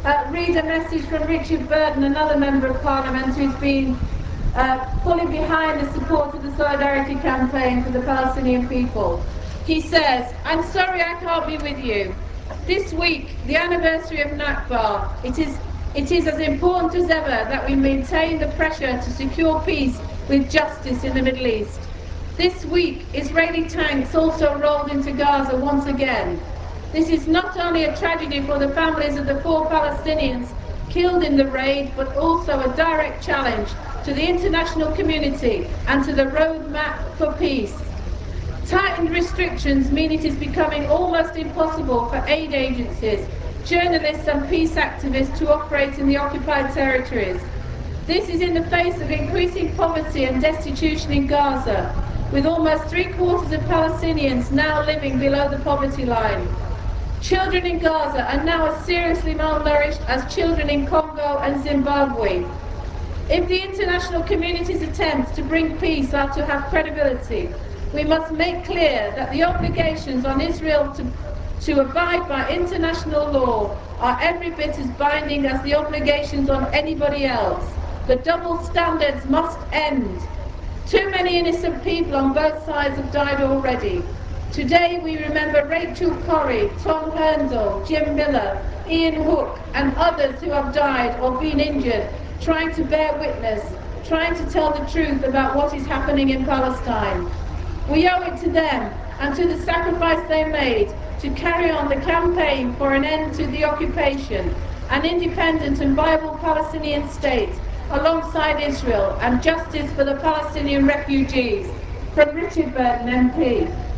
read a message from Richard Burton, another Member of Parliament who's been fully behind the support of the Solidarity Campaign for the Palestinian people. He says, "I'm sorry I can't be with you. This week, the anniversary of Nakba, it is as important as ever that we maintain the pressure to secure peace with justice in the Middle East. This week, Israeli tanks also rolled into Gaza once again. This is not only a tragedy for the families of the 4 Palestinians killed in the raid, but also a direct challenge to the international community and to the roadmap for peace. Tightened restrictions mean it is becoming almost impossible for aid agencies, journalists and peace activists to operate in the occupied territories. This is in the face of increasing poverty and destitution in Gaza, with almost 3/4 of Palestinians now living below the poverty line. Children in Gaza are now as seriously malnourished as children in Congo and Zimbabwe. If the international community's attempts to bring peace are to have credibility, we must make clear that the obligations on Israel to abide by international law are every bit as binding as the obligations on anybody else. The double standards must end. Too many innocent people on both sides have died already. Today we remember Rachel Corrie, Tom Herndl, Jim Miller, Ian Hook and others who have died or been injured, trying to bear witness, trying to tell the truth about what is happening in Palestine. We owe it to them and to the sacrifice they made to carry on the campaign for an end to the occupation, an independent and viable Palestinian state alongside Israel, and justice for the Palestinian refugees. From Richard Burton, MP.